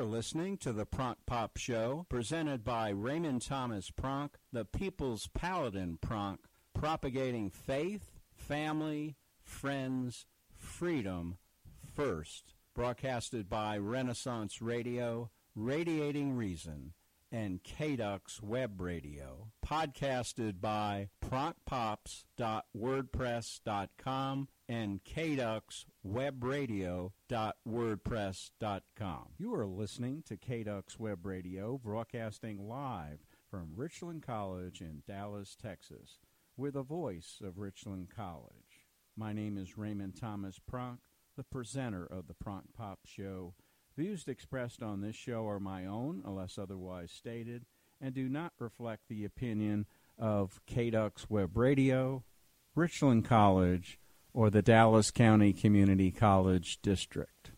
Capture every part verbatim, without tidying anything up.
listening to the Pronk Pop Show, presented by Raymond Thomas Pronk, the People's Paladin Pronk, propagating faith, family, friends, freedom first. Broadcasted by Renaissance Radio, Radiating Reason, and K D U X Web Radio. Podcasted by pronk pops dot wordpress dot com and K D U X Web Radio dot wordpress dot com. You are listening to K D U X Web Radio, broadcasting live from Richland College in Dallas, Texas, with the voice of Richland College. My name is Raymond Thomas Pronk, the presenter of the Pronk Pop Show. Views expressed on this show are my own, unless otherwise stated, and do not reflect the opinion of K D U X Web Radio, Richland College, or the Dallas County Community College District.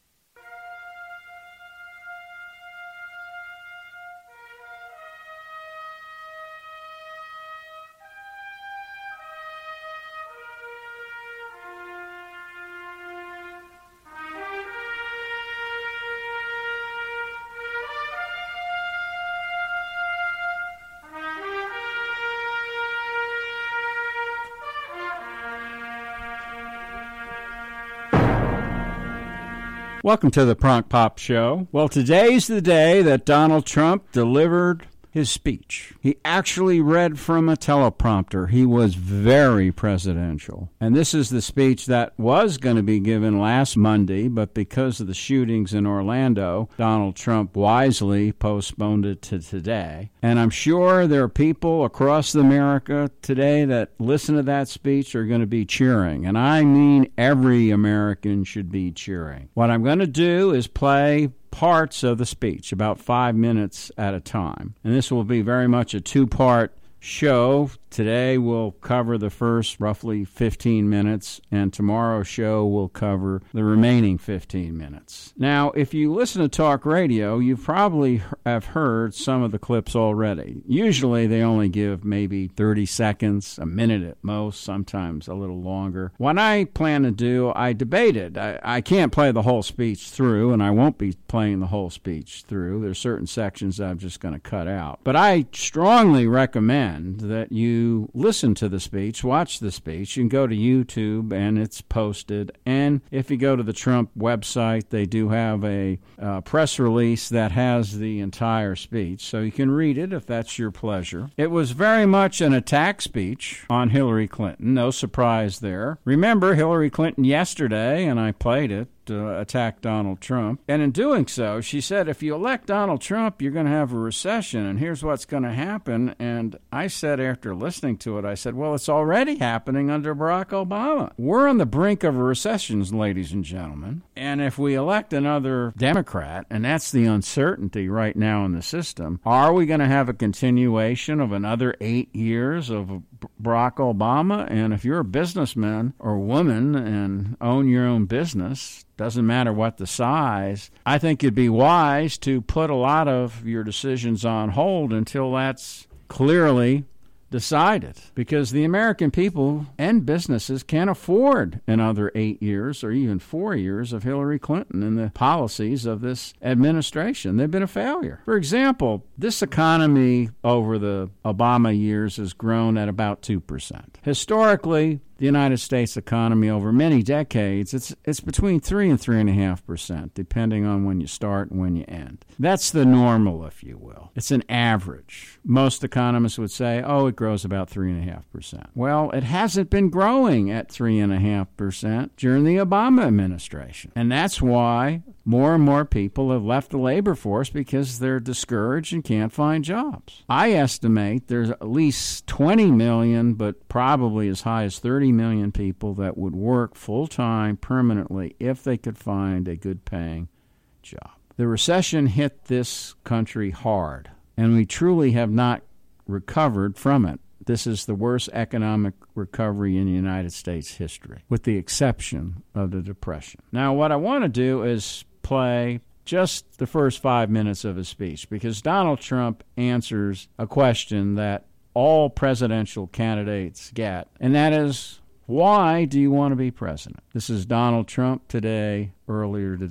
Welcome to the Pronk Pop Show. Well, today's the day that Donald Trump delivered his speech. He actually read from a teleprompter. He was very presidential. And this is the speech that was going to be given last Monday, but because of the shootings in Orlando, Donald Trump wisely postponed it to today. And I'm sure there are people across America today that listen to that speech are going to be cheering. And I mean every American should be cheering. What I'm going to do is play parts of the speech, about five minutes at a time. And this will be very much a two-part show. Today we'll cover the first roughly fifteen minutes, and tomorrow's show will cover the remaining fifteen minutes. Now, if you listen to talk radio, you probably have heard some of the clips already. Usually they only give maybe thirty seconds, a minute at most, sometimes a little longer. What I plan to do, I debated. I, I can't play the whole speech through, and I won't be playing the whole speech through. There's certain sections that I'm just going to cut out. But I strongly recommend that you listen to the speech, watch the speech. You can go to YouTube, and it's posted. And if you go to the Trump website, they do have a uh, press release that has the entire speech, so you can read it if that's your pleasure. It was very much an attack speech on Hillary Clinton. No surprise there. Remember Hillary Clinton yesterday, and I played it, Uh, attack Donald Trump. And in doing so, she said, if you elect Donald Trump, you're going to have a recession, and here's what's going to happen. And I said, after listening to it, I said, well, it's already happening under Barack Obama. We're on the brink of a recession, ladies and gentlemen. And if we elect another Democrat, and that's the uncertainty right now in the system, are we going to have a continuation of another eight years of Barack Obama? And if you're a businessman or woman and own your own business, doesn't matter what the size, I think it'd be wise to put a lot of your decisions on hold until that's clearly decided, because the American people and businesses can't afford another eight years or even four years of Hillary Clinton and the policies of this administration. They've been a failure. For example, this economy over the Obama years has grown at about two percent. Historically, the United States economy over many decades, it's it's between three and three and a half percent, depending on when you start and when you end. That's the normal, if you will. It's an average. Most economists would say, oh, it grows about three and a half percent. Well, it hasn't been growing at three and a half percent during the Obama administration, and that's why more and more people have left the labor force, because they're discouraged and can't find jobs. I estimate there's at least twenty million, but probably as high as thirty million people that would work full-time permanently if they could find a good-paying job. The recession hit this country hard, and we truly have not recovered from it. This is the worst economic recovery in United States history, with the exception of the Depression. Now, what I want to do is play just the first five minutes of his speech, because Donald Trump answers a question that all presidential candidates get, and that is, why do you want to be president? This is Donald Trump today, earlier today.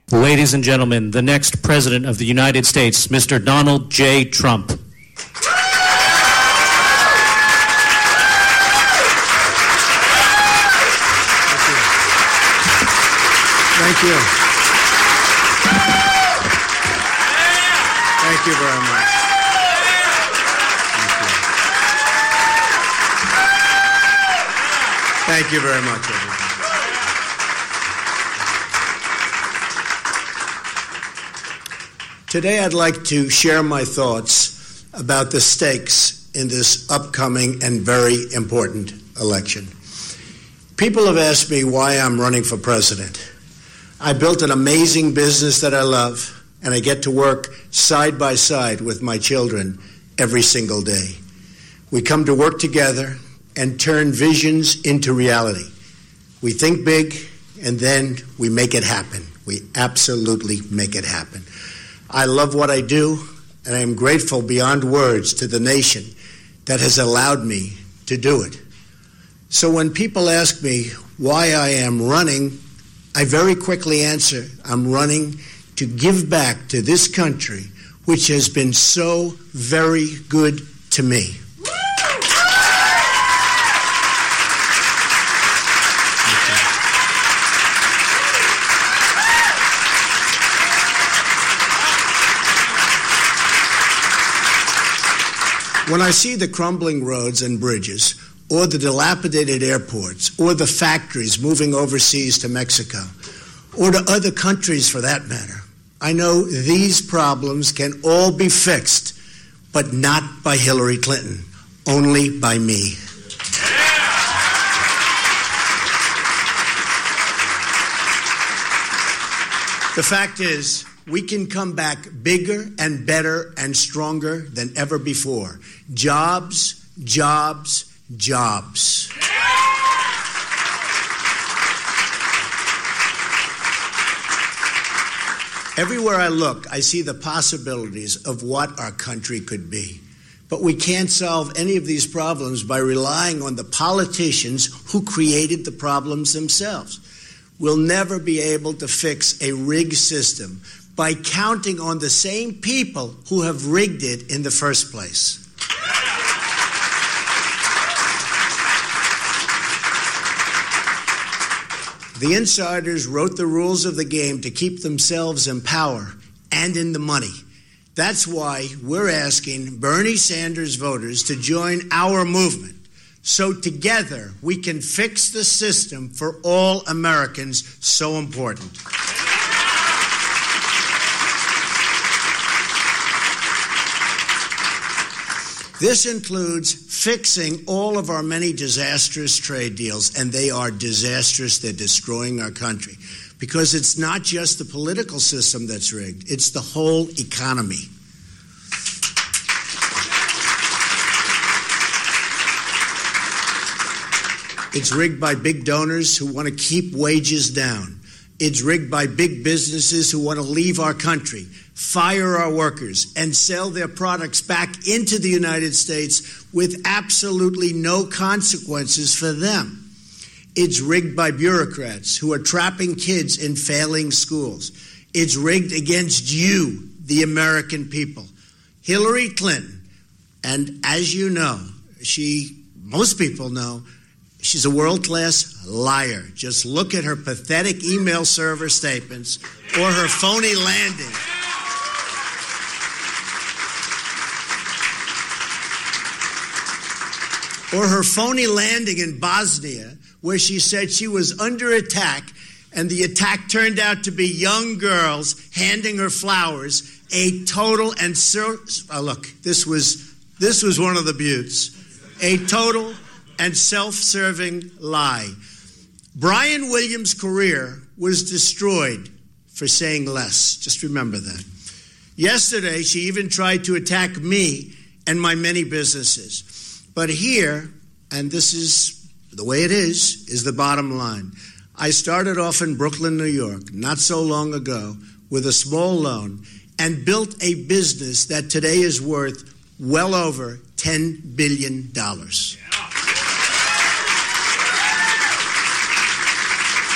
Ladies and gentlemen, the next President of the United States, Mister Donald J. Trump. Thank you. Thank you very much. Thank you, Thank you very much, everybody. Today I'd like to share my thoughts about the stakes in this upcoming and very important election. People have asked me why I'm running for president. I built an amazing business that I love, and I get to work side by side with my children every single day. We come to work together and turn visions into reality. We think big, and then we make it happen. We absolutely make it happen. I love what I do, and I am grateful beyond words to the nation that has allowed me to do it. So when people ask me why I am running, I very quickly answer, I'm running to give back to this country, which has been so very good to me. When I see the crumbling roads and bridges, or the dilapidated airports, or the factories moving overseas to Mexico, or to other countries for that matter, I know these problems can all be fixed, but not by Hillary Clinton, only by me. The fact is, we can come back bigger and better and stronger than ever before. Jobs, jobs, jobs. Everywhere I look, I see the possibilities of what our country could be. But we can't solve any of these problems by relying on the politicians who created the problems themselves. We'll never be able to fix a rigged system by counting on the same people who have rigged it in the first place. The insiders wrote the rules of the game to keep themselves in power and in the money. That's why we're asking Bernie Sanders voters to join our movement, so together we can fix the system for all Americans so important. This includes fixing all of our many disastrous trade deals, and they are disastrous. They're destroying our country. Because it's not just the political system that's rigged, it's the whole economy. It's rigged by big donors who want to keep wages down. It's rigged by big businesses who want to leave our country, fire our workers, and sell their products back into the United States with absolutely no consequences for them. It's rigged by bureaucrats who are trapping kids in failing schools. It's rigged against you, the American people. Hillary Clinton, and as you know, she, most people know, she's a world-class liar. Just look at her pathetic email server statements or her phony landing. Or her phony landing in Bosnia, where she said she was under attack, and the attack turned out to be young girls handing her flowers. A total and sur- oh, look, this was this was one of the buttes. A total and self-serving lie. Brian Williams' career was destroyed for saying less. Just remember that. Yesterday, she even tried to attack me and my many businesses. But here, and this is the way it is, is the bottom line. I started off in Brooklyn, New York, not so long ago, with a small loan, and built a business that today is worth well over ten billion dollars.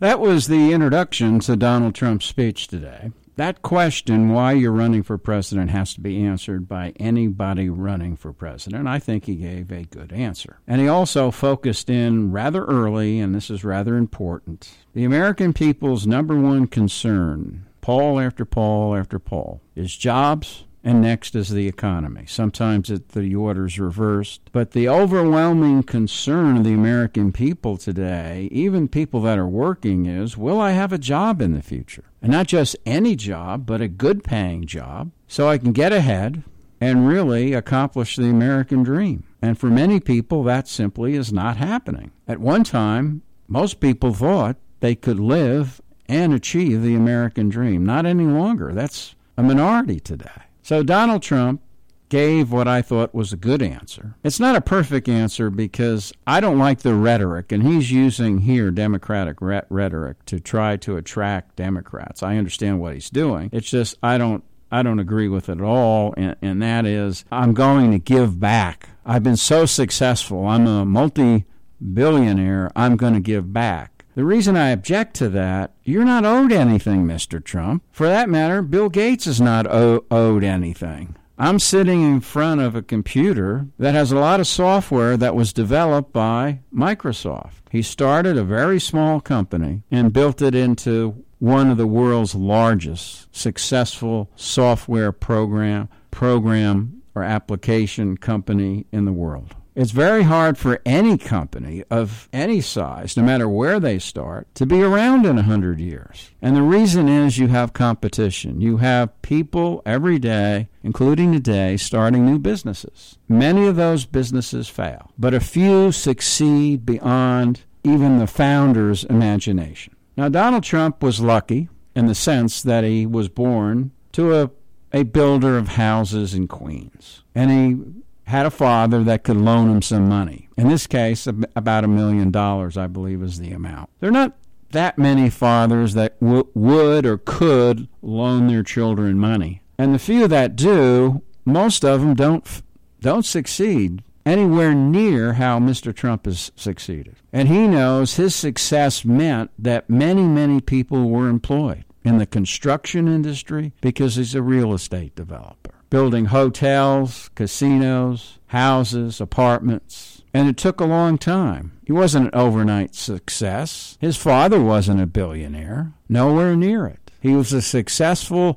That was the introduction to Donald Trump's speech today. That question, why you're running for president, has to be answered by anybody running for president. I think he gave a good answer. And he also focused in rather early, and this is rather important, the American people's number one concern, poll after poll after poll, is jobs, and next is the economy. Sometimes it, the order's reversed. But the overwhelming concern of the American people today, even people that are working, is, will I have a job in the future? And not just any job, but a good-paying job, so I can get ahead and really accomplish the American dream. And for many people, that simply is not happening. At one time, most people thought they could live and achieve the American dream. Not any longer. That's a minority today. So Donald Trump gave what I thought was a good answer. It's not a perfect answer because I don't like the rhetoric, and he's using here Democratic re- rhetoric to try to attract Democrats. I understand what he's doing. It's just I don't I don't agree with it at all, and, and that is I'm going to give back. I've been so successful. I'm a multi-billionaire. I'm going to give back. The reason I object to that, you're not owed anything, Mister Trump. For that matter, Bill Gates is not o- owed anything. I'm sitting in front of a computer that has a lot of software that was developed by Microsoft. He started a very small company and built it into one of the world's largest successful software program, program or application company in the world. It's very hard for any company of any size, no matter where they start, to be around in one hundred years. And the reason is you have competition. You have people every day, including today, starting new businesses. Many of those businesses fail, but a few succeed beyond even the founder's imagination. Now, Donald Trump was lucky in the sense that he was born to a, a builder of houses in Queens. And he had a father that could loan him some money. In this case, about a million dollars, I believe, is the amount. There are not that many fathers that w- would or could loan their children money. And the few that do, most of them don't don't succeed anywhere near how Mister Trump has succeeded. And he knows his success meant that many, many people were employed in the construction industry because he's a real estate developer, building hotels, casinos, houses, apartments. And it took a long time. He wasn't an overnight success. His father wasn't a billionaire. Nowhere near it. He was a successful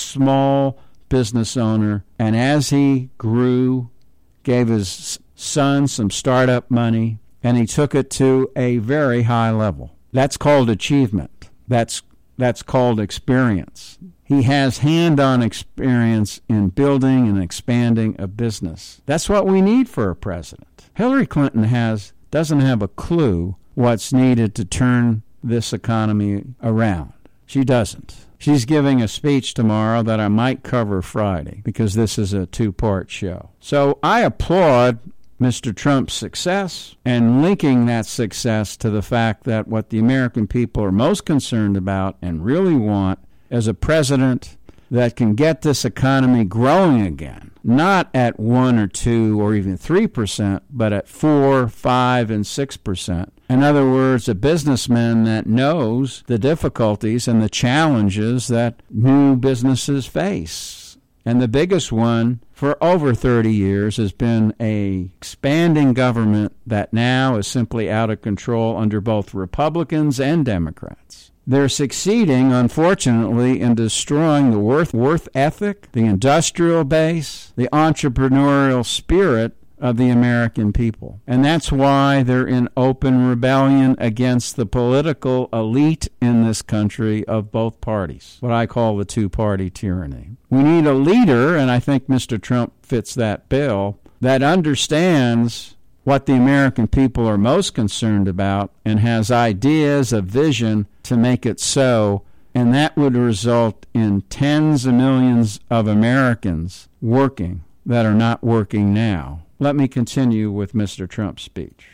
small business owner, and as he grew, gave his son some startup money, and he took it to a very high level. That's called achievement. That's that's called experience. He has hand-on experience in building and expanding a business. That's what we need for a president. Hillary Clinton has doesn't have a clue what's needed to turn this economy around. She doesn't. She's giving a speech tomorrow that I might cover Friday because this is a two-part show. So I applaud Mister Trump's success and linking that success to the fact that what the American people are most concerned about and really want is a president that can get this economy growing again, not at one or two or even three percent, but at four, five, and six percent. In other words, a businessman that knows the difficulties and the challenges that new businesses face. And the biggest one for over thirty years has been a expanding government that now is simply out of control under both Republicans and Democrats. They're succeeding, unfortunately, in destroying the worth, worth ethic, the industrial base, the entrepreneurial spirit of the American people. And that's why they're in open rebellion against the political elite in this country of both parties, what I call the two-party tyranny. We need a leader, and I think Mister Trump fits that bill, that understands what the American people are most concerned about and has ideas, a vision to make it so, and that would result in tens of millions of Americans working that are not working now. Let me continue with Mister Trump's speech.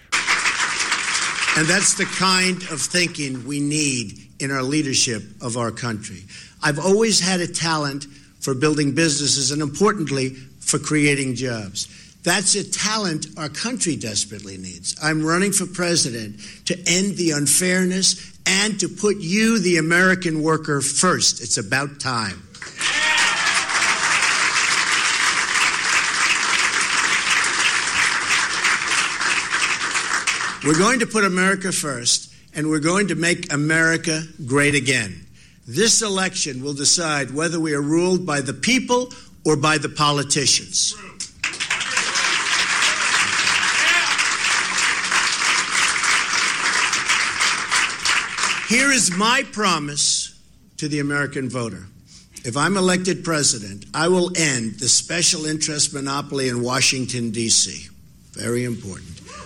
And that's the kind of thinking we need in our leadership of our country. I've always had a talent for building businesses and, importantly, for creating jobs. That's a talent our country desperately needs. I'm running for president to end the unfairness and to put you, the American worker, first. It's about time. We're going to put America first, and we're going to make America great again. This election will decide whether we are ruled by the people or by the politicians. Here is my promise to the American voter. If I'm elected president, I will end the special interest monopoly in Washington, D C Very important.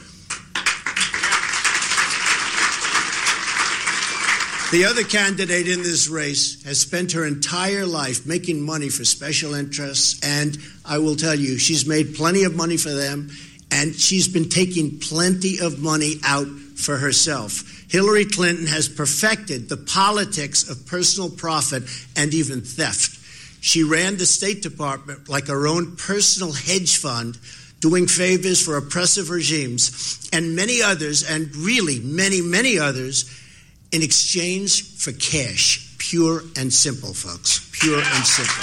The other candidate in this race has spent her entire life making money for special interests, and I will tell you, she's made plenty of money for them, and she's been taking plenty of money out for herself. Hillary Clinton has perfected the politics of personal profit and even theft. She ran the State Department like her own personal hedge fund, doing favors for oppressive regimes, and many others, and really many, many others, in exchange for cash. Pure and simple, folks. Pure and simple.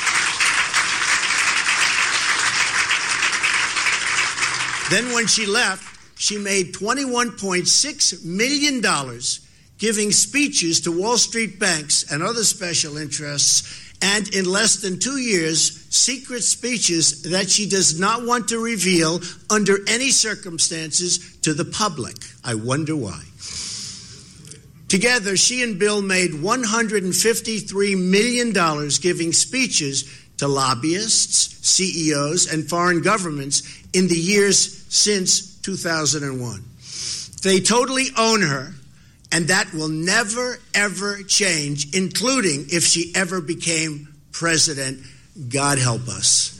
Then when she left, she made twenty-one point six million dollars giving speeches to Wall Street banks and other special interests, and in less than two years, secret speeches that she does not want to reveal under any circumstances to the public. I wonder why. Together, she and Bill made one hundred fifty-three million dollars giving speeches to lobbyists, C E Os, and foreign governments in the years since two thousand one. They totally own her, and that will never, ever change, including if she ever became president. God help us.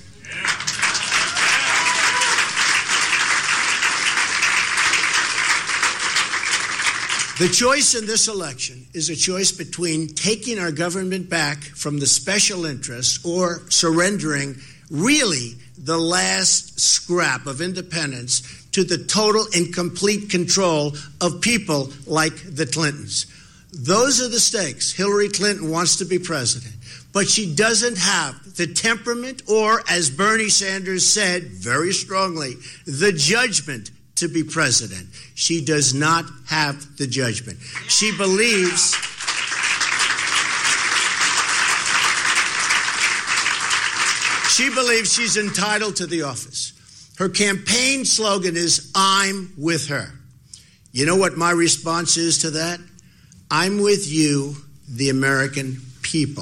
The choice in this election is a choice between taking our government back from the special interests or surrendering really the last scrap of independence to the total and complete control of people like the Clintons. Those are the stakes. Hillary Clinton wants to be president, but she doesn't have the temperament or, as Bernie Sanders said very strongly, the judgment to be president. She does not have the judgment. She believes she believes she's entitled to the office. Her campaign slogan is, "I'm with her." You know what my response is to that? I'm with you, the American people.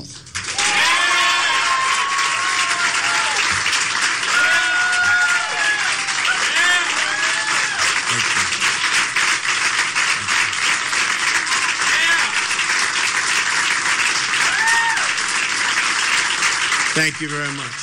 Thank you very much.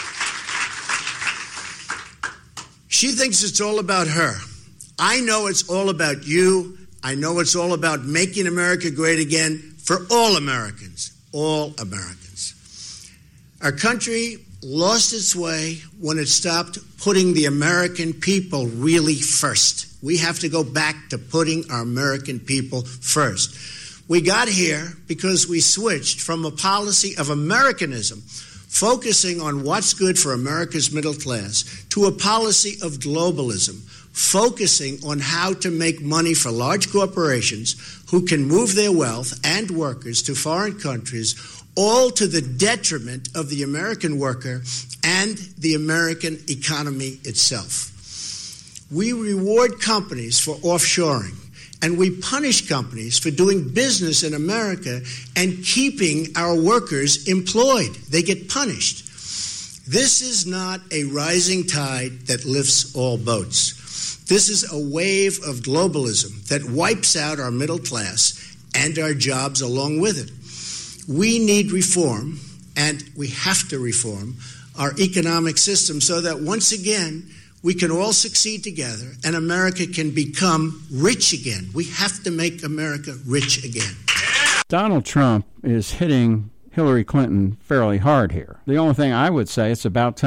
She thinks it's all about her. I know it's all about you. I know it's all about making America great again for all Americans, all Americans. Our country lost its way when it stopped putting the American people really first. We have to go back to putting our American people first. We got here because we switched from a policy of Americanism, focusing on what's good for America's middle class, to a policy of globalism, focusing on how to make money for large corporations who can move their wealth and workers to foreign countries, all to the detriment of the American worker and the American economy itself. We reward companies for offshoring, and we punish companies for doing business in America and keeping our workers employed. They get punished. This is not a rising tide that lifts all boats. This is a wave of globalism that wipes out our middle class and our jobs along with it. We need reform, and we have to reform our economic system so that once again we can all succeed together and America can become rich again. We have to make America rich again. Donald Trump is hitting Hillary Clinton fairly hard here. The only thing I would say, it's about time.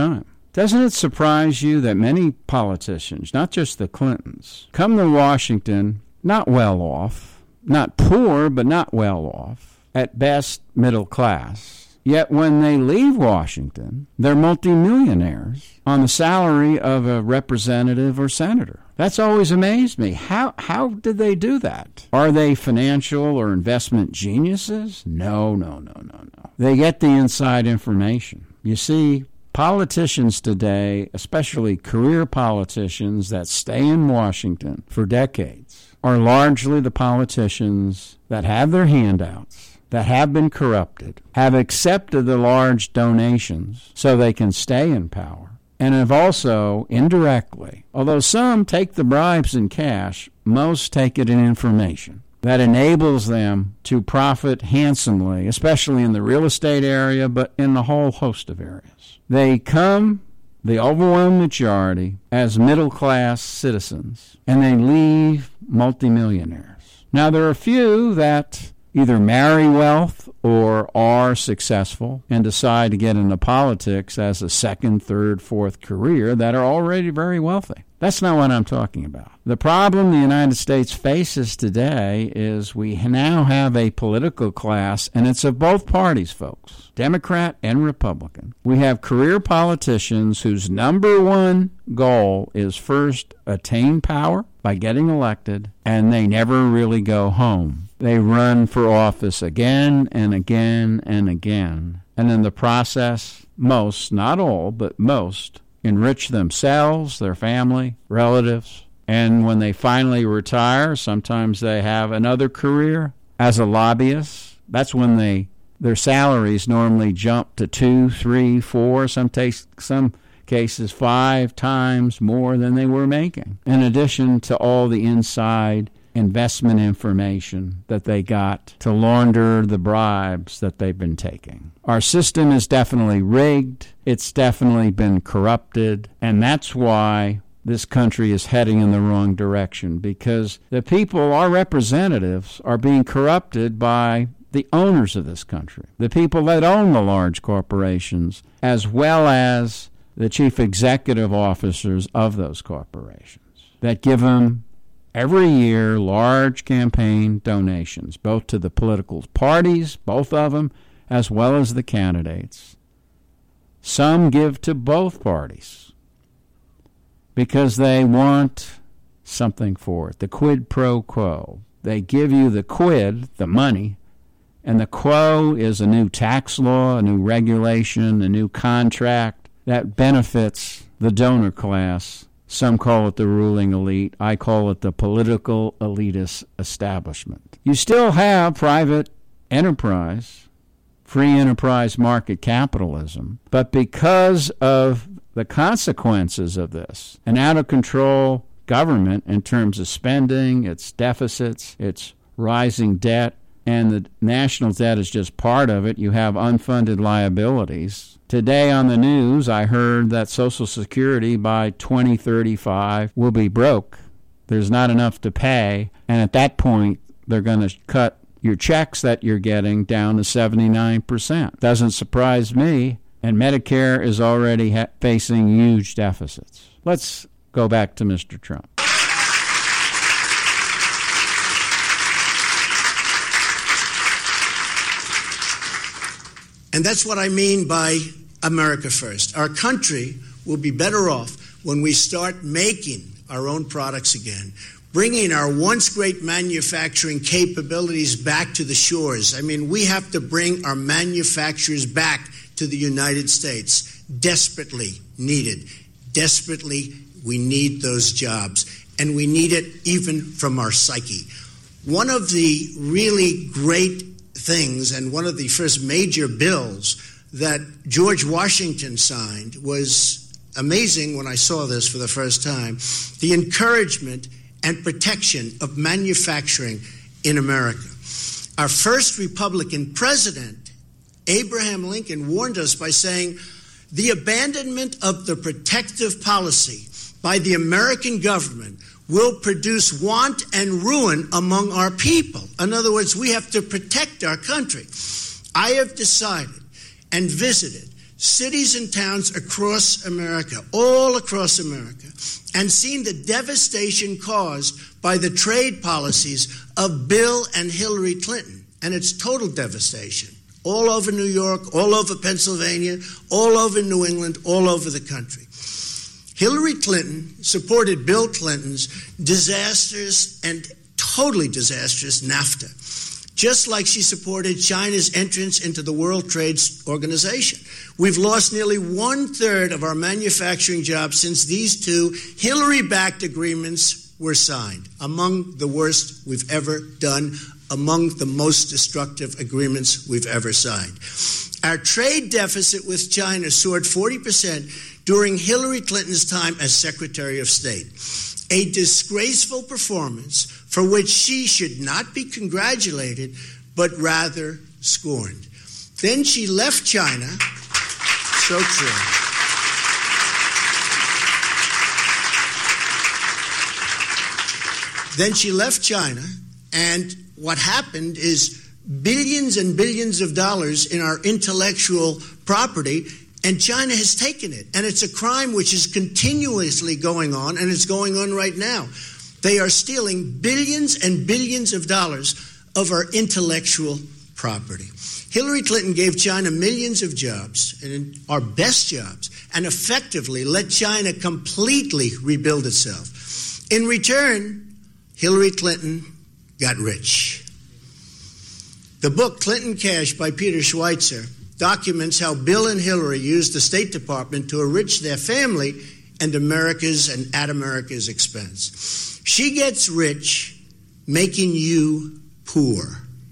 Doesn't it surprise you that many politicians, not just the Clintons, come to Washington not well off, not poor, but not well off, at best middle class, yet when they leave Washington, they're multimillionaires on the salary of a representative or senator? That's always amazed me. How how did they do that? Are they financial or investment geniuses? No, no, no, no, no. They get the inside information. You see, politicians today, especially career politicians that stay in Washington for decades, are largely the politicians that have their handouts, that have been corrupted, have accepted the large donations so they can stay in power, and have also indirectly, although some take the bribes in cash, most take it in information that enables them to profit handsomely, especially in the real estate area, but in a whole host of areas. They come, the overwhelming majority, as middle-class citizens, and they leave multimillionaires. Now, there are a few that either marry wealth or are successful and decide to get into politics as a second, third, fourth career that are already very wealthy. That's not what I'm talking about. The problem the United States faces today is we now have a political class, and it's of both parties, folks, Democrat and Republican. We have career politicians whose number one goal is first attain power by getting elected, and they never really go home. They run for office again and again and again. And in the process, most, not all, but most, enrich themselves, their family, relatives. And when they finally retire, sometimes they have another career as a lobbyist. That's when they their salaries normally jump to two, three, four, some, taste, some cases five times more than they were making, in addition to all the inside investment information that they got to launder the bribes that they've been taking. Our system is definitely rigged. It's definitely been corrupted. And that's why this country is heading in the wrong direction, because the people, our representatives, are being corrupted by the owners of this country, the people that own the large corporations, as well as the chief executive officers of those corporations that give them every year large campaign donations, both to the political parties, both of them, as well as the candidates. Some give to both parties because they want something for it, the quid pro quo. They give you the quid, the money, and the quo is a new tax law, a new regulation, a new contract that benefits the donor class. Some call it the ruling elite. I call it the political elitist establishment. You still have private enterprise, free enterprise market capitalism, but because of the consequences of this, an out-of-control government in terms of spending, its deficits, its rising debt, and the national debt is just part of it. You have unfunded liabilities. Today on the news, I heard that Social Security by twenty thirty-five will be broke. There's not enough to pay, and at that point, they're going to cut your checks that you're getting down to seventy-nine percent. Doesn't surprise me, and Medicare is already ha- facing huge deficits. Let's go back to Mister Trump. And that's what I mean by America First. Our country will be better off when we start making our own products again, bringing our once great manufacturing capabilities back to the shores. I mean, we have to bring our manufacturers back to the United States. Desperately needed. Desperately, we need those jobs. And we need it even from our psyche. One of the really great things, and one of the first major bills that George Washington signed, was amazing when I saw this for the first time, the encouragement and protection of manufacturing in America. Our first Republican president, Abraham Lincoln, warned us by saying, the abandonment of the protective policy by the American government will produce want and ruin among our people. In other words, we have to protect our country. I have decided and visited cities and towns across America, all across America, and seen the devastation caused by the trade policies of Bill and Hillary Clinton. And it's total devastation. All over New York, all over Pennsylvania, all over New England, all over the country. Hillary Clinton supported Bill Clinton's disastrous and totally disastrous NAFTA, just like she supported China's entrance into the World Trade Organization. We've lost nearly one-third of our manufacturing jobs since these two Hillary-backed agreements were signed, among the worst we've ever done, among the most destructive agreements we've ever signed. Our trade deficit with China soared forty percent during Hillary Clinton's time as Secretary of State, a disgraceful performance for which she should not be congratulated, but rather scorned. Then she left China. So true. Then she left China, and what happened is billions and billions of dollars in our intellectual property, and China has taken it. And it's a crime which is continuously going on, and it's going on right now. They are stealing billions and billions of dollars of our intellectual property. Hillary Clinton gave China millions of jobs, and our best jobs, and effectively let China completely rebuild itself. In return, Hillary Clinton got rich. The book Clinton Cash by Peter Schweitzer documents how Bill and Hillary used the State Department to enrich their family and America's and at America's expense. She gets rich, making you poor.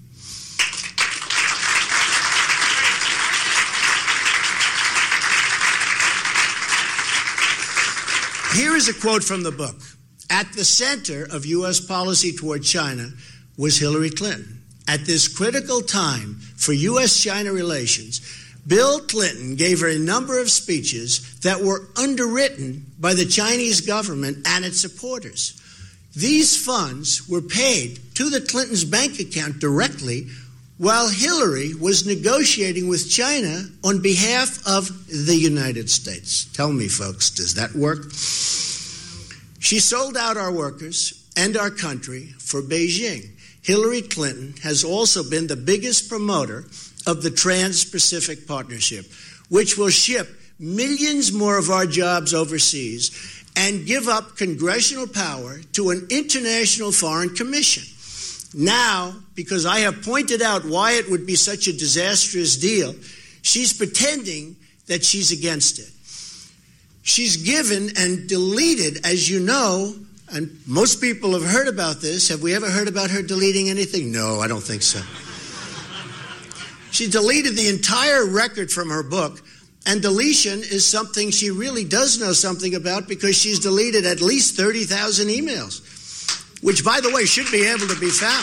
Here is a quote from the book. At the center of U S policy toward China was Hillary Clinton. At this critical time for U S China relations, Bill Clinton gave her a number of speeches that were underwritten by the Chinese government and its supporters. These funds were paid to the Clintons' bank account directly, while Hillary was negotiating with China on behalf of the United States. Tell me, folks, does that work? She sold out our workers and our country for Beijing. Hillary Clinton has also been the biggest promoter of the Trans-Pacific Partnership, which will ship millions more of our jobs overseas and give up congressional power to an international foreign commission. Now, because I have pointed out why it would be such a disastrous deal, she's pretending that she's against it. She's given and deleted, as you know, and most people have heard about this. Have we ever heard about her deleting anything? No, I don't think so. She deleted the entire record from her book, and deletion is something she really does know something about because she's deleted at least thirty thousand emails, which, by the way, should be able to be found.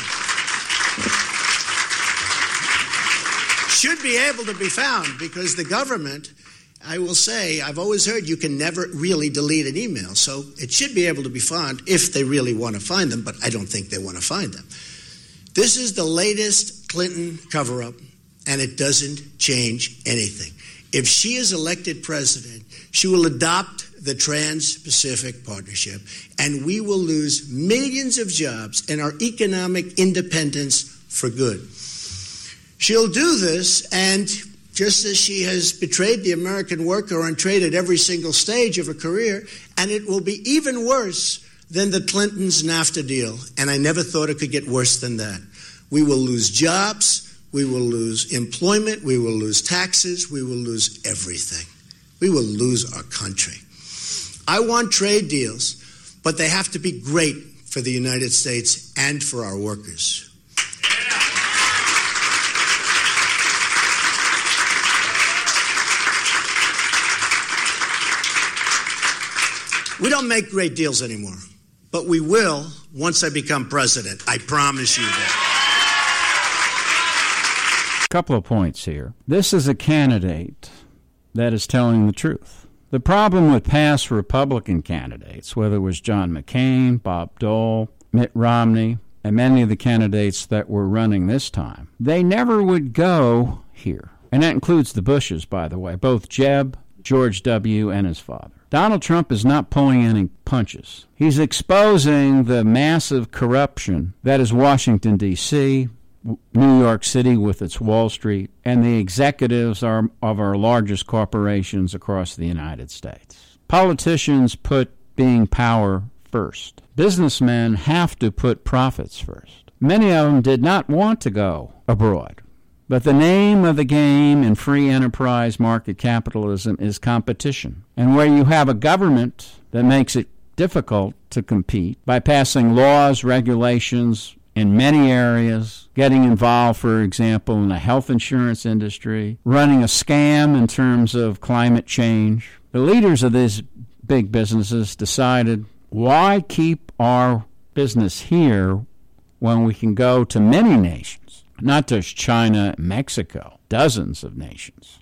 Should be able to be found because the government, I will say, I've always heard you can never really delete an email, so it should be able to be found if they really want to find them, but I don't think they want to find them. This is the latest Clinton cover-up, and it doesn't change anything. If she is elected president, she will adopt the Trans-Pacific Partnership, and we will lose millions of jobs and our economic independence for good. She'll do this, and just as she has betrayed the American worker on trade at every single stage of her career, and it will be even worse than the Clintons' NAFTA deal, and I never thought it could get worse than that. We will lose jobs, we will lose employment, we will lose taxes, we will lose everything. We will lose our country. I want trade deals, but they have to be great for the United States and for our workers. We don't make great deals anymore, but we will once I become president. I promise you that. A couple of points here. This is a candidate that is telling the truth. The problem with past Republican candidates, whether it was John McCain, Bob Dole, Mitt Romney, and many of the candidates that were running this time, they never would go here. And that includes the Bushes, by the way, both Jeb, George W., and his father. Donald Trump is not pulling any punches. He's exposing the massive corruption that is Washington, D C, New York City with its Wall Street, and the executives are, of our largest corporations across the United States. Politicians put being power first. Businessmen have to put profits first. Many of them did not want to go abroad. But the name of the game in free enterprise market capitalism is competition. And where you have a government that makes it difficult to compete by passing laws, regulations in many areas, getting involved, for example, in the health insurance industry, running a scam in terms of climate change, the leaders of these big businesses decided, why keep our business here when we can go to many nations? Not just China and Mexico, dozens of nations,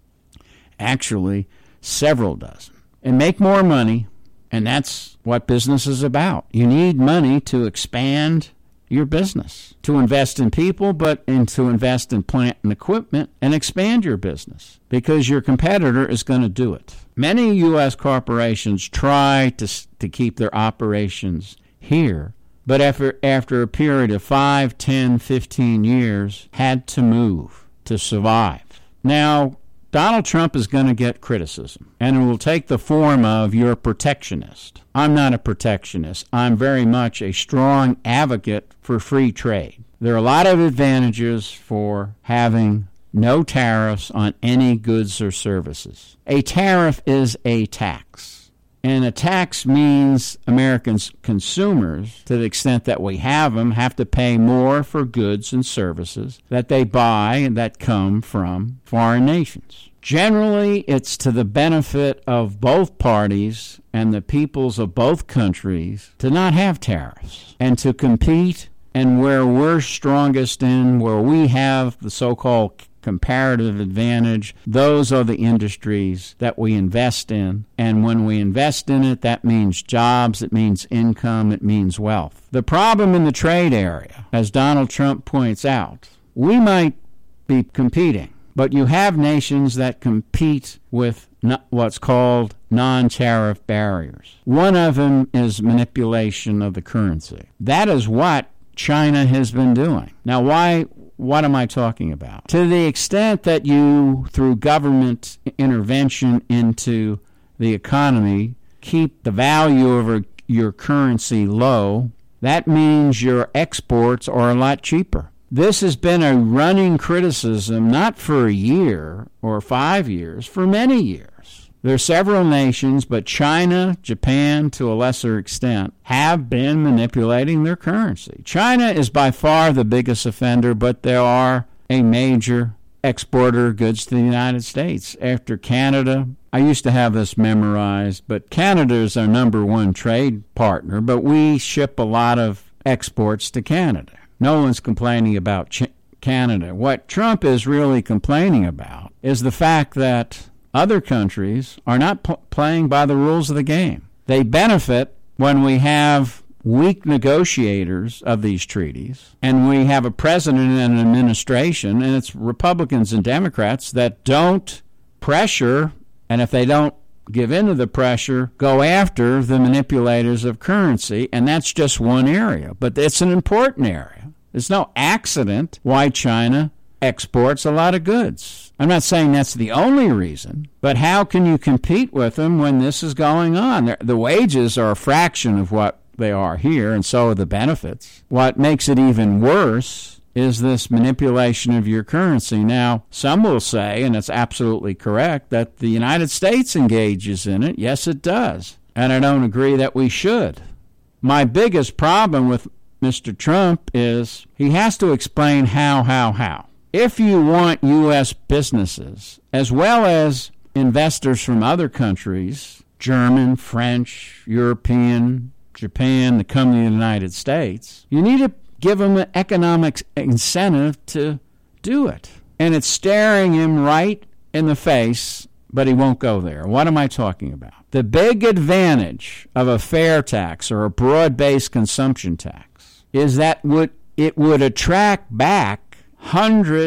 actually several dozen, and make more money, and that's what business is about. You need money to expand your business, to invest in people, but and to invest in plant and equipment and expand your business, because your competitor is going to do it. Many U S corporations try to, to keep their operations here, but after, after a period of five, ten, fifteen years, had to move to survive. Now, Donald Trump is going to get criticism, and it will take the form of you're a protectionist. I'm not a protectionist. I'm very much a strong advocate for free trade. There are a lot of advantages for having no tariffs on any goods or services. A tariff is a tax. And a tax means American consumers, to the extent that we have them, have to pay more for goods and services that they buy and that come from foreign nations. Generally, it's to the benefit of both parties and the peoples of both countries to not have tariffs and to compete. And where we're strongest in, where we have the so-called comparative advantage, those are the industries that we invest in. And when we invest in it, that means jobs, it means income, it means wealth. The problem in the trade area, as Donald Trump points out, we might be competing, but you have nations that compete with what's called non-tariff barriers. One of them is manipulation of the currency. That is what China has been doing. Now, why? What am I talking about? To the extent that you, through government intervention into the economy, keep the value of your currency low, that means your exports are a lot cheaper. This has been a running criticism, not for a year or five years, for many years. There are several nations, but China, Japan, to a lesser extent, have been manipulating their currency. China is by far the biggest offender, but they are a major exporter of goods to the United States. After Canada, I used to have this memorized, but Canada is our number one trade partner, but we ship a lot of exports to Canada. No one's complaining about Ch- Canada. What Trump is really complaining about is the fact that other countries are not p- playing by the rules of the game. They benefit when we have weak negotiators of these treaties, and we have a president and an administration, and it's Republicans and Democrats that don't pressure, and if they don't give in to the pressure, go after the manipulators of currency, and that's just one area. But it's an important area. It's no accident why China exports a lot of goods. I'm not saying that's the only reason, but how can you compete with them when this is going on? The wages are a fraction of what they are here, and so are the benefits. What makes it even worse is this manipulation of your currency. Now, some will say, and it's absolutely correct, that the United States engages in it. Yes, it does. And I don't agree that we should. My biggest problem with Mister Trump is he has to explain how, how, how. If you want U S businesses, as well as investors from other countries, German, French, European, Japan, to come to the United States, you need to give them an economic incentive to do it. And it's staring him right in the face, but he won't go there. What am I talking about? The big advantage of a fair tax or a broad-based consumption tax is that would it would attract back hundreds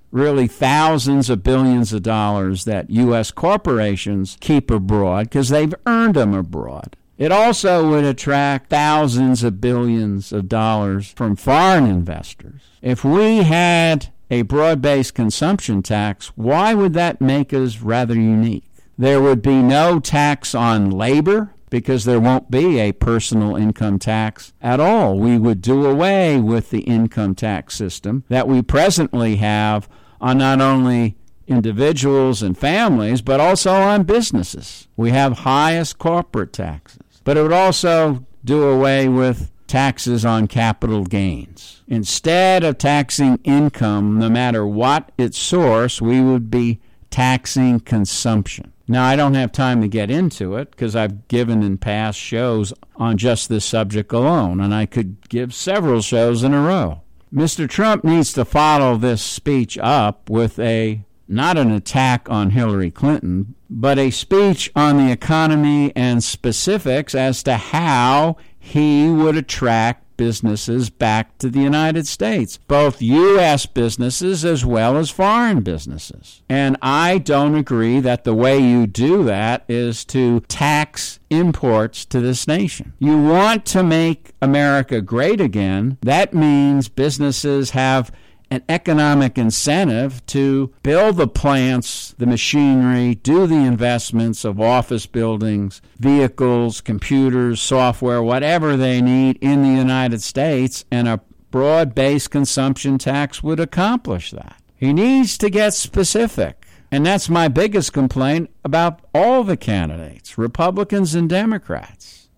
really thousands of billions of dollars that U S corporations keep abroad because they've earned them abroad. It also would attract thousands of billions of dollars from foreign investors. If we had a broad-based consumption tax, why would that make us rather unique? There would be no tax on labor because there won't be a personal income tax at all. We would do away with the income tax system that we presently have on not only individuals and families, but also on businesses. We have highest corporate taxes. But it would also do away with taxes on capital gains. Instead of taxing income, no matter what its source, we would be taxing consumption. Now, I don't have time to get into it because I've given in past shows on just this subject alone, and I could give several shows in a row. Mister Trump needs to follow this speech up with a not an attack on Hillary Clinton, but a speech on the economy and specifics as to how he would attract businesses back to the United States, both U S businesses as well as foreign businesses. And I don't agree that the way you do that is to tax imports to this nation. You want to make America great again. That means businesses have an economic incentive to build the plants, the machinery, do the investments of office buildings, vehicles, computers, software, whatever they need in the United States, and a broad-based consumption tax would accomplish that. He needs to get specific, and that's my biggest complaint about all the candidates, Republicans and Democrats.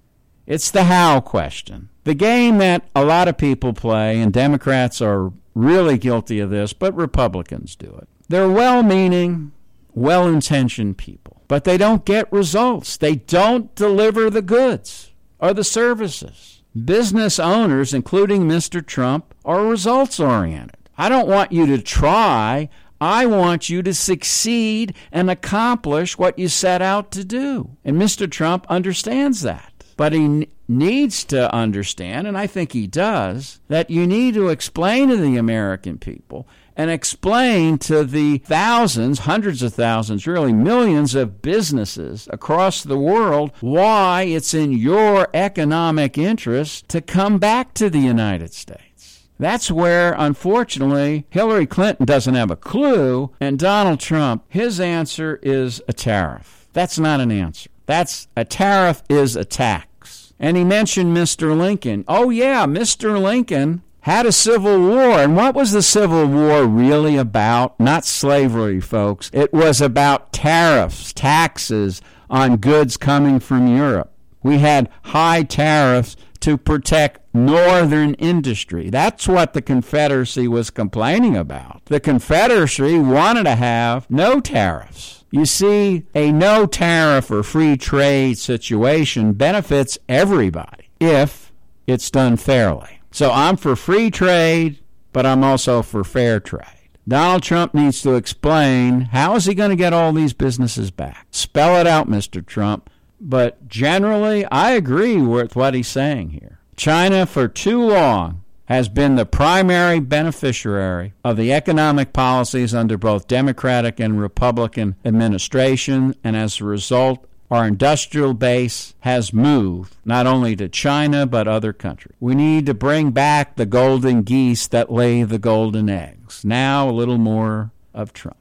It's the how question. The game that a lot of people play, and Democrats are really guilty of this, but Republicans do it. They're well-meaning, well-intentioned people, but they don't get results. They don't deliver the goods or the services. Business owners, including Mister Trump, are results-oriented. I don't want you to try. I want you to succeed and accomplish what you set out to do. And Mister Trump understands that. But he needs to understand, and I think he does, that you need to explain to the American people and explain to the thousands, hundreds of thousands, really millions of businesses across the world why it's in your economic interest to come back to the United States. That's where, unfortunately, Hillary Clinton doesn't have a clue, and Donald Trump, his answer is a tariff. That's not an answer. That's a tariff is a tax. And he mentioned Mister Lincoln. Oh, yeah, Mister Lincoln had a civil war. And what was the Civil War really about? Not slavery, folks. It was about tariffs, taxes on goods coming from Europe. We had high tariffs to protect northern industry. That's what the Confederacy was complaining about. The Confederacy wanted to have no tariffs. You see, a no tariff or free trade situation benefits everybody if it's done fairly. So I'm for free trade, but I'm also for fair trade. Donald Trump needs to explain how is he going to get all these businesses back. Spell it out, Mister Trump. But generally, I agree with what he's saying here. China, for too long, has been the primary beneficiary of the economic policies under both Democratic and Republican administration, and as a result, our industrial base has moved not only to China but other countries. We need to bring back the golden geese that lay the golden eggs. Now, a little more of Trump.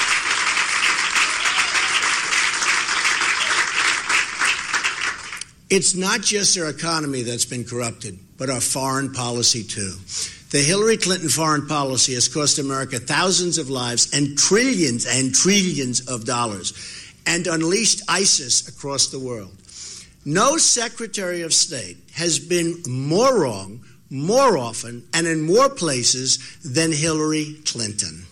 It's not just our economy that's been corrupted, but our foreign policy, too. The Hillary Clinton foreign policy has cost America thousands of lives and trillions and trillions of dollars and unleashed ISIS across the world. No Secretary of State has been more wrong, more often, and in more places than Hillary Clinton.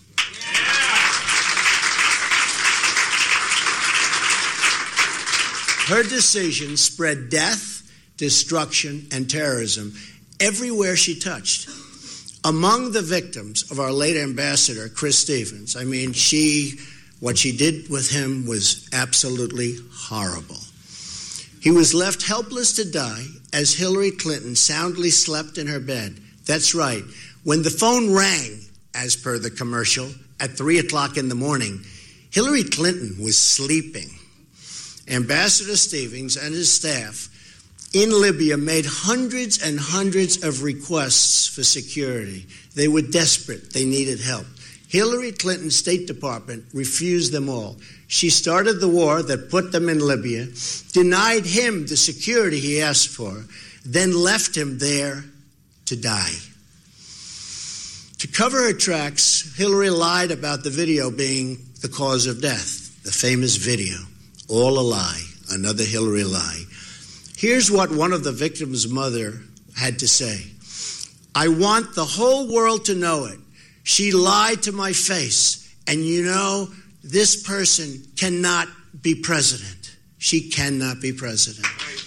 Her decision spread death, destruction, and terrorism everywhere she touched. Among the victims of our late ambassador, Chris Stevens, I mean, she, what she did with him was absolutely horrible. He was left helpless to die as Hillary Clinton soundly slept in her bed. That's right. When the phone rang as per the commercial, at three o'clock in the morning, Hillary Clinton was sleeping. Ambassador Stevens and his staff in Libya made hundreds and hundreds of requests for security. They were desperate. They needed help. Hillary Clinton's State Department refused them all. She started the war that put them in Libya, denied him the security he asked for, then left him there to die. To cover her tracks, Hillary lied about the video being the cause of death, the famous video. All a lie, another Hillary lie. Here's what one of the victims' mother had to say. I want the whole world to know it. She lied to my face. And you know, this person cannot be president. She cannot be president.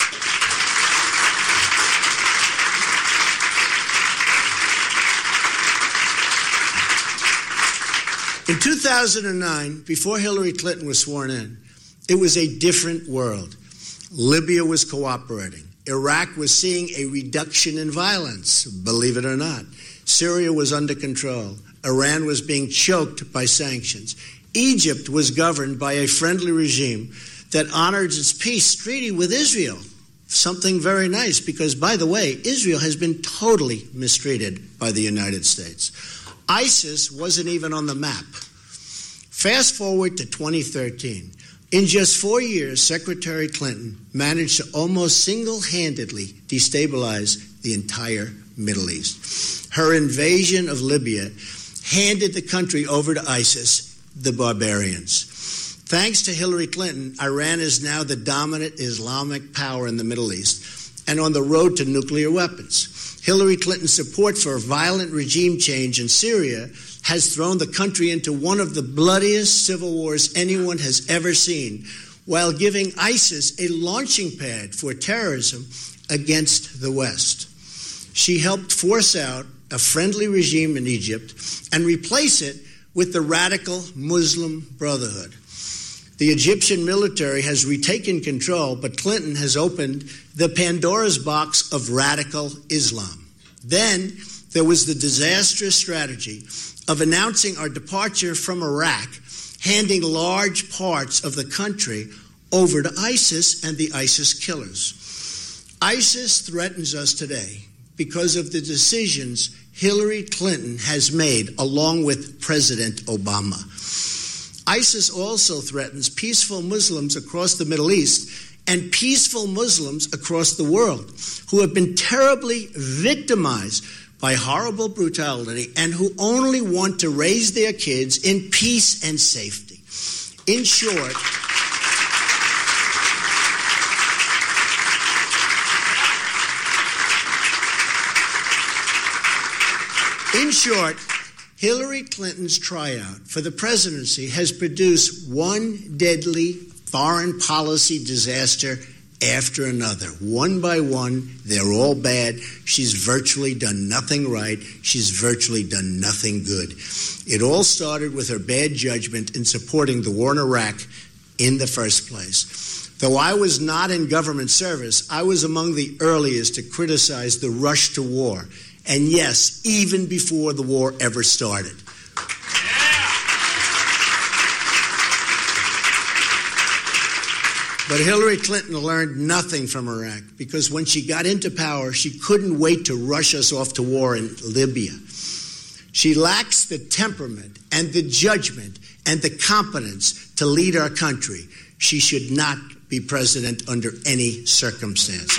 In two thousand nine, before Hillary Clinton was sworn in, it was a different world. Libya was cooperating. Iraq was seeing a reduction in violence, believe it or not. Syria was under control. Iran was being choked by sanctions. Egypt was governed by a friendly regime that honored its peace treaty with Israel. Something very nice because, by the way, Israel has been totally mistreated by the United States. ISIS wasn't even on the map. Fast forward to twenty thirteen. In just four years, Secretary Clinton managed to almost single-handedly destabilize the entire Middle East. Her invasion of Libya handed the country over to ISIS, the barbarians. Thanks to Hillary Clinton, Iran is now the dominant Islamic power in the Middle East and on the road to nuclear weapons. Hillary Clinton's support for violent regime change in Syria has thrown the country into one of the bloodiest civil wars anyone has ever seen, while giving ISIS a launching pad for terrorism against the West. She helped force out a friendly regime in Egypt and replace it with the radical Muslim Brotherhood. The Egyptian military has retaken control, but Clinton has opened the Pandora's box of radical Islam. Then there was the disastrous strategy of announcing our departure from Iraq, handing large parts of the country over to ISIS and the ISIS killers. ISIS threatens us today because of the decisions Hillary Clinton has made along with President Obama. ISIS also threatens peaceful Muslims across the Middle East and peaceful Muslims across the world who have been terribly victimized by horrible brutality and who only want to raise their kids in peace and safety. In short, in short, Hillary Clinton's tryout for the presidency has produced one deadly foreign policy disaster after another. One by one, they're all bad. She's virtually done nothing right. She's virtually done nothing good. It all started with her bad judgment in supporting the war in Iraq in the first place. Though I was not in government service, I was among the earliest to criticize the rush to war. And yes, even before the war ever started. But Hillary Clinton learned nothing from Iraq because when she got into power, she couldn't wait to rush us off to war in Libya. She lacks the temperament and the judgment and the competence to lead our country. She should not be president under any circumstances.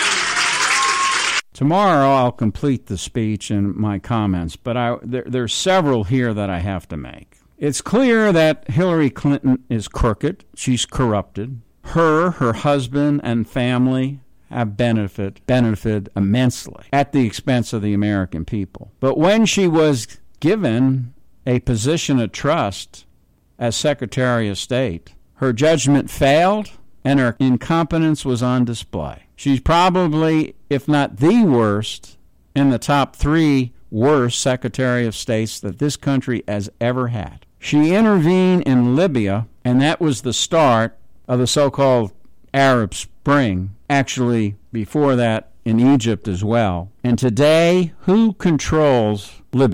Tomorrow I'll complete the speech and my comments, but I, there, there's several here that I have to make. It's clear that Hillary Clinton is crooked. She's corrupted. Her, her husband, and family have benefit, benefited immensely at the expense of the American people. But when she was given a position of trust as Secretary of State, her judgment failed and her incompetence was on display. She's probably, if not the worst, in the top three worst Secretary of States that this country has ever had. She intervened in Libya, and that was the start of the so-called Arab Spring, actually before that in Egypt as well. And today, who controls Libya?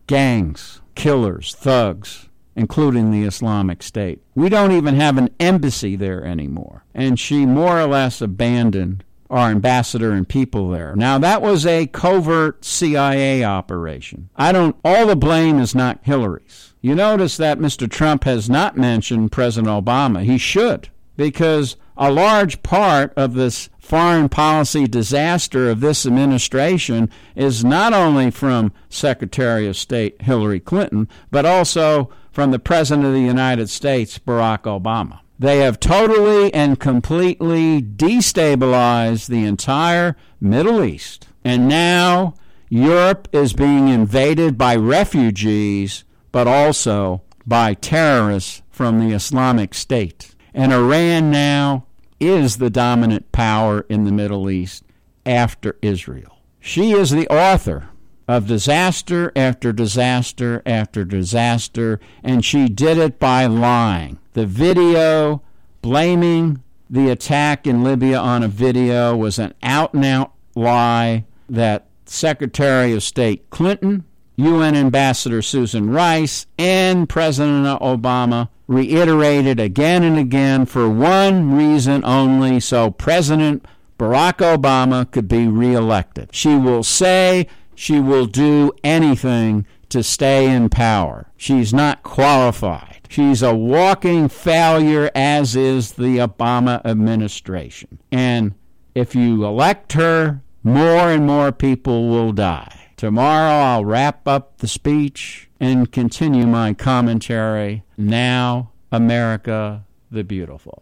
gangs, killers, thugs, including the Islamic State. We don't even have an embassy there anymore. And she more or less abandoned our ambassador and people there. Now, that was a covert C I A operation. I don't, all the blame is not Hillary's. You notice that Mister Trump has not mentioned President Obama. He should, because a large part of this foreign policy disaster of this administration is not only from Secretary of State Hillary Clinton, but also from the President of the United States, Barack Obama. They have totally and completely destabilized the entire Middle East. And now Europe is being invaded by refugees, but also by terrorists from the Islamic State. And Iran now is the dominant power in the Middle East after Israel. She is the author of disaster after disaster after disaster, and she did it by lying. The video blaming the attack in Libya on a video was an out-and-out lie that Secretary of State Clinton, U N Ambassador Susan Rice, and President Obama reiterated again and again for one reason only, so President Barack Obama could be reelected. She will say she will do anything to stay in power. She's not qualified. She's a walking failure, as is the Obama administration. And if you elect her, more and more people will die. Tomorrow I'll wrap up the speech and continue my commentary. Now, America the Beautiful.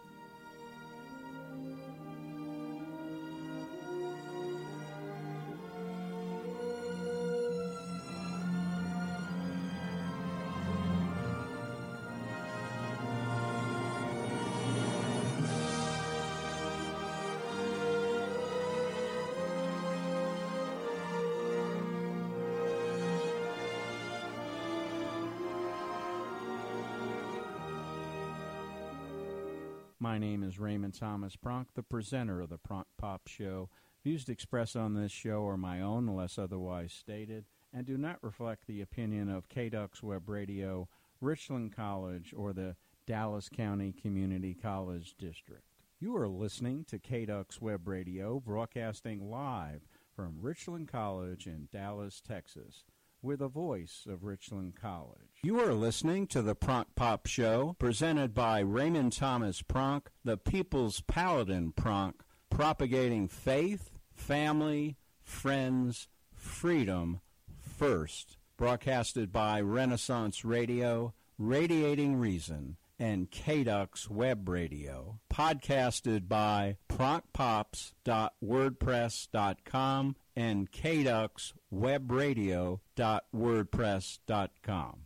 My name is Raymond Thomas Pronk, the presenter of the Pronk Pop Show. Views expressed on this show are my own, unless otherwise stated, and do not reflect the opinion of K D U X Web Radio, Richland College, or the Dallas County Community College District. You are listening to K D U X Web Radio, broadcasting live from Richland College in Dallas, Texas. We're the voice of Richland College. You are listening to the Pronk Pop Show, presented by Raymond Thomas Pronk, the People's Paladin Pronk, propagating faith, family, friends, freedom first. Broadcasted by Renaissance Radio, Radiating Reason, and K D U X Web Radio. Podcasted by pronk pops dot wordpress dot com and K D U X web radio dot wordpress dot com.